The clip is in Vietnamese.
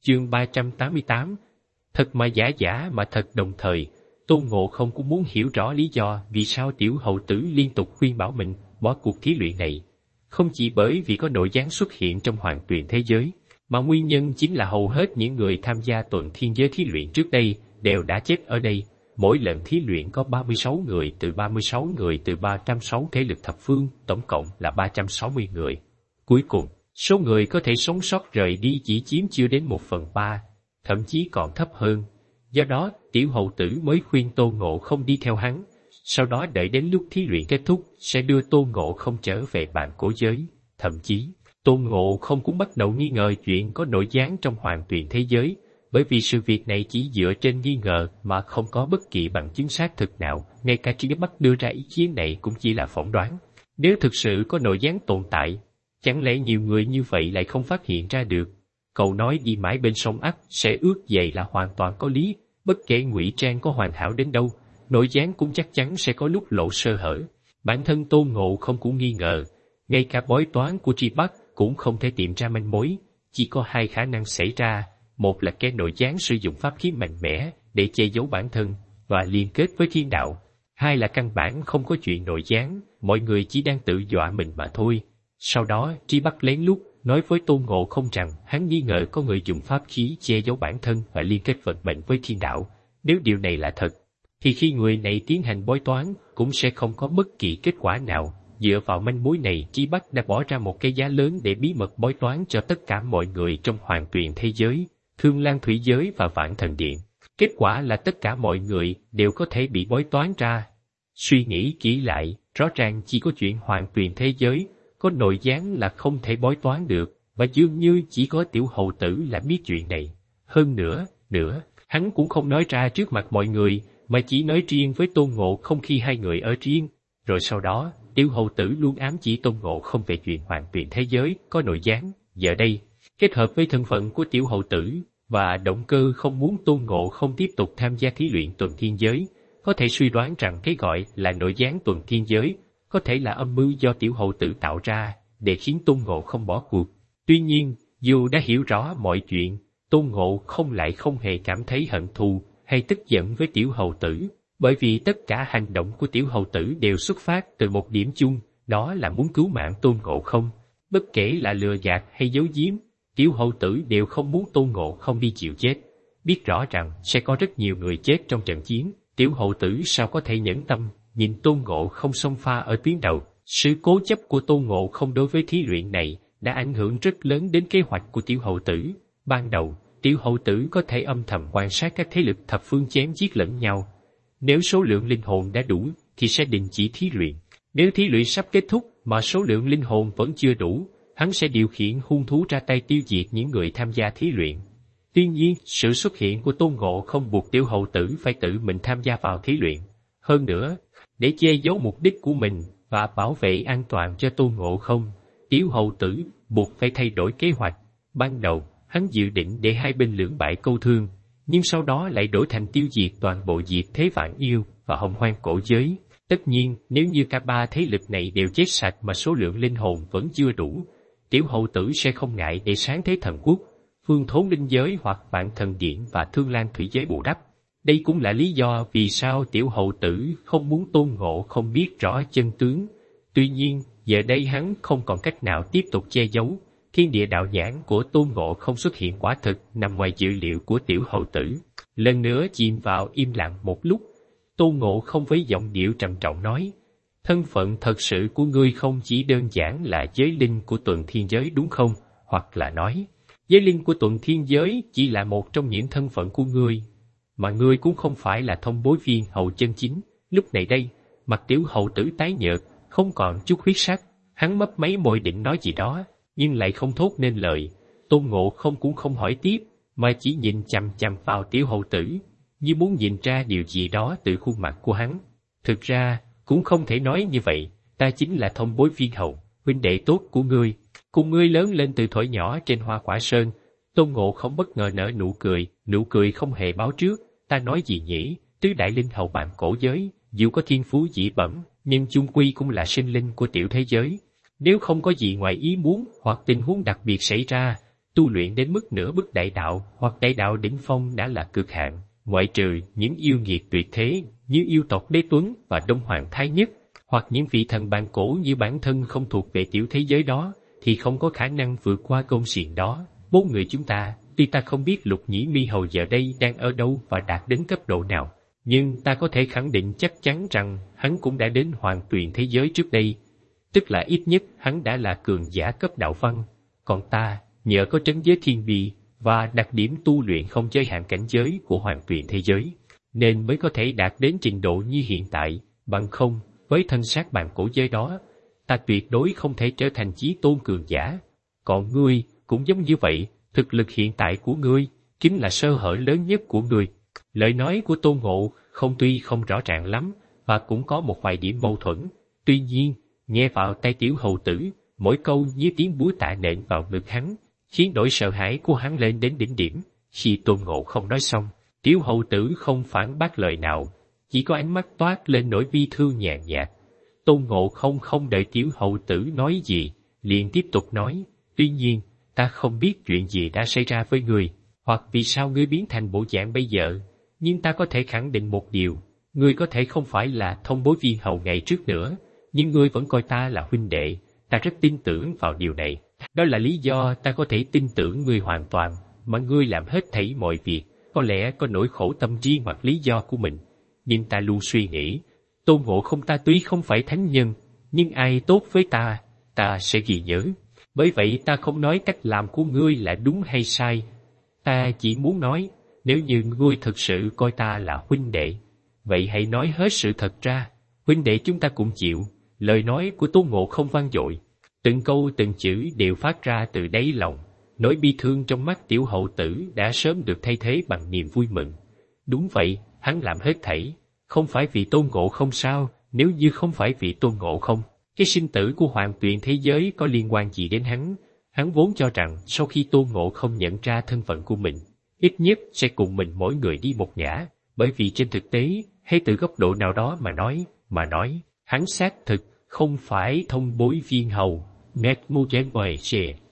Chương 388. Thật mà giả mà thật đồng thời. Tôn Ngộ Không cũng muốn hiểu rõ lý do vì sao Tiểu Hầu Tử liên tục khuyên bảo mình bỏ cuộc thí luyện này. Không chỉ bởi vì có nội gián xuất hiện trong hoàng tuyền thế giới, mà nguyên nhân chính là hầu hết những người tham gia tuần thiên giới thí luyện trước đây đều đã chết ở đây. Mỗi lần thí luyện có 36 người từ 306 thế lực thập phương, tổng cộng là 360 người. Cuối cùng, số người có thể sống sót rời đi chỉ chiếm chưa đến 1/3, thậm chí còn thấp hơn. Do đó, Tiểu Hầu Tử mới khuyên Tôn Ngộ Không đi theo hắn, sau đó đợi đến lúc thí luyện kết thúc sẽ đưa Tôn Ngộ Không trở về bản cổ giới. Thậm chí, Tôn Ngộ Không cũng bắt đầu nghi ngờ chuyện có nội gián trong hoàng tuyền thế giới, bởi vì sự việc này chỉ dựa trên nghi ngờ mà không có bất kỳ bằng chứng xác thực nào, ngay cả trí mắt đưa ra ý kiến này cũng chỉ là phỏng đoán. Nếu thực sự có nội gián tồn tại, chẳng lẽ nhiều người như vậy lại không phát hiện ra được? Cậu nói đi mãi bên sông ắt sẽ ướt dày là hoàn toàn có lý, bất kể ngụy trang có hoàn hảo đến đâu, nội gián cũng chắc chắn sẽ có lúc lộ sơ hở. Bản thân Tôn Ngộ Không cũng nghi ngờ, ngay cả bói toán của Tri Bắc cũng không thể tìm ra manh mối, chỉ có hai khả năng xảy ra. Một là kẻ nội gián sử dụng pháp khí mạnh mẽ để che giấu bản thân và liên kết với thiên đạo. Hai là căn bản không có chuyện nội gián, mọi người chỉ đang tự dọa mình mà thôi. Sau đó, Tri Bắc lén lút nói với Tôn Ngộ Không rằng hắn nghi ngờ có người dùng pháp khí che giấu bản thân và liên kết vận mệnh với thiên đạo. Nếu điều này là thật, thì khi người này tiến hành bói toán cũng sẽ không có bất kỳ kết quả nào. Dựa vào manh mối này, Tri Bắc đã bỏ ra một cái giá lớn để bí mật bói toán cho tất cả mọi người trong hoàng tuyền thế giới, Thương Lan Thủy Giới và Vạn Thần Điện. Kết quả là tất cả mọi người đều có thể bị bói toán ra. Suy nghĩ kỹ lại, rõ ràng chỉ có chuyện hoàng tuyền thế giới có nội gián là không thể bói toán được, và dường như chỉ có Tiểu Hầu Tử là biết chuyện này. Hơn nữa, hắn cũng không nói ra trước mặt mọi người, mà chỉ nói riêng với Tôn Ngộ Không khi hai người ở riêng. Rồi sau đó, Tiểu Hầu Tử luôn ám chỉ Tôn Ngộ Không về chuyện hoàng tuyền thế giới có nội gián. Giờ đây, kết hợp với thân phận của Tiểu Hầu Tử và động cơ không muốn Tôn Ngộ Không tiếp tục tham gia thí luyện tuần thiên giới, có thể suy đoán rằng cái gọi là nội gián tuần thiên giới có thể là âm mưu do Tiểu Hầu Tử tạo ra để khiến Tôn Ngộ Không bỏ cuộc. Tuy nhiên, dù đã hiểu rõ mọi chuyện, Tôn Ngộ Không lại không hề cảm thấy hận thù hay tức giận với Tiểu Hầu Tử, bởi vì tất cả hành động của Tiểu Hầu Tử đều xuất phát từ một điểm chung, đó là muốn cứu mạng Tôn Ngộ Không. Bất kể là lừa gạt hay giấu giếm, Tiểu Hầu Tử đều không muốn Tôn Ngộ Không đi chịu chết. Biết rõ rằng sẽ có rất nhiều người chết trong trận chiến, Tiểu Hầu Tử sao có thể nhẫn tâm nhìn Tôn Ngộ Không xông pha ở tuyến đầu. Sự cố chấp của Tôn Ngộ Không đối với thí luyện này đã ảnh hưởng rất lớn đến kế hoạch của Tiểu Hầu Tử. Ban đầu, Tiểu Hầu Tử có thể âm thầm quan sát các thế lực thập phương chém giết lẫn nhau. Nếu số lượng linh hồn đã đủ, thì sẽ đình chỉ thí luyện. Nếu thí luyện sắp kết thúc mà số lượng linh hồn vẫn chưa đủ, hắn sẽ điều khiển hung thú ra tay tiêu diệt những người tham gia thí luyện. Tuy nhiên, sự xuất hiện của Tôn Ngộ Không buộc Tiểu Hầu Tử phải tự mình tham gia vào thí luyện. Hơn nữa, để che giấu mục đích của mình và bảo vệ an toàn cho Tôn Ngộ Không, Tiểu Hầu Tử buộc phải thay đổi kế hoạch. Ban đầu, hắn dự định để hai bên lưỡng bại câu thương, nhưng sau đó lại đổi thành tiêu diệt toàn bộ Diệt Thế Vạn Yêu và Hồng Hoang Cổ Giới. Tất nhiên, nếu như cả ba thế lực này đều chết sạch mà số lượng linh hồn vẫn chưa đủ, Tiểu Hầu Tử sẽ không ngại để Sáng Thế Thần Quốc, Phương Thốn Linh Giới hoặc Vạn Thần Điện và Thương Lan Thủy Giới bù đắp. Đây cũng là lý do vì sao Tiểu Hầu Tử không muốn Tôn Ngộ Không biết rõ chân tướng. Tuy nhiên, giờ đây hắn không còn cách nào tiếp tục che giấu. Thiên địa đạo nhãn của Tôn Ngộ Không xuất hiện quả thực nằm ngoài dự liệu của Tiểu Hầu Tử. Lần nữa chìm vào im lặng một lúc, Tôn Ngộ Không với giọng điệu trầm trọng nói: thân phận thật sự của ngươi không chỉ đơn giản là giới linh của tuần thiên giới đúng không? Hoặc là nói, giới linh của tuần thiên giới chỉ là một trong những thân phận của ngươi, mà ngươi cũng không phải là thông bối viên hầu chân chính. Lúc này đây, mặt Tiểu Hầu Tử tái nhợt, không còn chút huyết sắc, hắn mấp máy môi định nói gì đó, nhưng lại không thốt nên lời. Tôn Ngộ Không cũng không hỏi tiếp, mà chỉ nhìn chằm chằm vào Tiểu Hầu Tử, như muốn nhìn ra điều gì đó từ khuôn mặt của hắn. Thực ra, cũng không thể nói như vậy, ta chính là thông bối viên hầu, huynh đệ tốt của ngươi, cùng ngươi lớn lên từ thuở nhỏ trên Hoa Quả Sơn. Tôn Ngộ Không bất ngờ nở nụ cười không hề báo trước. Ta nói gì nhỉ? Tứ đại linh hầu bạn cổ giới, dù có thiên phú dị bẩm, nhưng chung quy cũng là sinh linh của tiểu thế giới. Nếu không có gì ngoài ý muốn hoặc tình huống đặc biệt xảy ra, Tu luyện đến mức nửa bước đại đạo hoặc đại đạo đỉnh phong đã là cực hạn, ngoại trừ những yêu nghiệt tuyệt thế như yêu tộc Đế Tuấn và Đông Hoàng Thái Nhất, hoặc những vị thần bàn cổ như bản thân không thuộc về tiểu thế giới đó, thì không có khả năng vượt qua côn xiềng đó. Bốn người chúng ta, tuy ta không biết Lục Nhĩ Mi Hầu giờ đây đang ở đâu và đạt đến cấp độ nào, nhưng ta có thể khẳng định chắc chắn rằng hắn cũng đã đến Hoàng Tuyền thế giới trước đây, tức là ít nhất hắn đã là cường giả cấp đạo văn. Còn ta, nhờ có trấn giới thiên bi và đặc điểm tu luyện không giới hạn cảnh giới của Hoàng Tuyền thế giới, nên mới có thể đạt đến trình độ như hiện tại. Bằng không, với thân xác bàn cổ giới đó, ta tuyệt đối không thể trở thành chí tôn cường giả. Còn ngươi cũng giống như vậy, thực lực hiện tại của ngươi chính là sơ hở lớn nhất của ngươi. Lời nói của Tôn Ngộ tuy không rõ ràng lắm và cũng có một vài điểm mâu thuẫn. Tuy nhiên, nghe vào tay tiểu hầu tử, mỗi câu như tiếng búa tạ nện vào ngực hắn, khiến nỗi sợ hãi của hắn lên đến đỉnh điểm. Khi Tôn Ngộ không nói xong, tiểu hầu tử không phản bác lời nào, chỉ có ánh mắt toát lên nỗi bi thương nhàn nhạt. Tôn Ngộ không đợi tiểu hầu tử nói gì, liền tiếp tục nói, tuy nhiên, ta không biết chuyện gì đã xảy ra với ngươi, hoặc vì sao ngươi biến thành bộ dạng bây giờ, nhưng ta có thể khẳng định một điều, ngươi có thể không phải là Thông Bối Viên Hầu ngày trước nữa, nhưng ngươi vẫn coi ta là huynh đệ, ta rất tin tưởng vào điều này. Đó là lý do ta có thể tin tưởng ngươi hoàn toàn, mà ngươi làm hết thảy mọi việc, có lẽ có nỗi khổ tâm riêng hoặc lý do của mình. Nhưng ta luôn suy nghĩ, Tôn Ngộ không ta tuy không phải thánh nhân, nhưng ai tốt với ta sẽ ghi nhớ. Bởi vậy ta không nói cách làm của ngươi là đúng hay sai. Ta chỉ muốn nói, nếu như ngươi thực sự coi ta là huynh đệ, vậy hãy nói hết sự thật ra. Huynh đệ chúng ta cũng chịu. Lời nói của Tôn Ngộ không vang dội, từng câu từng chữ đều phát ra từ đáy lòng. Nỗi bi thương trong mắt tiểu hậu tử đã sớm được thay thế bằng niềm vui mừng. Đúng vậy, hắn làm hết thảy, không phải vì Tôn Ngộ không sao? Nếu như không phải vì Tôn Ngộ không, cái sinh tử của Hoàng Tuyền thế giới có liên quan gì đến hắn? Hắn vốn cho rằng sau khi Tôn Ngộ không nhận ra thân phận của mình, ít nhất sẽ cùng mình mỗi người đi một ngả, bởi vì trên thực tế, hay từ góc độ nào đó mà nói, hắn xác thực không phải Thông Bối Viên Hầu.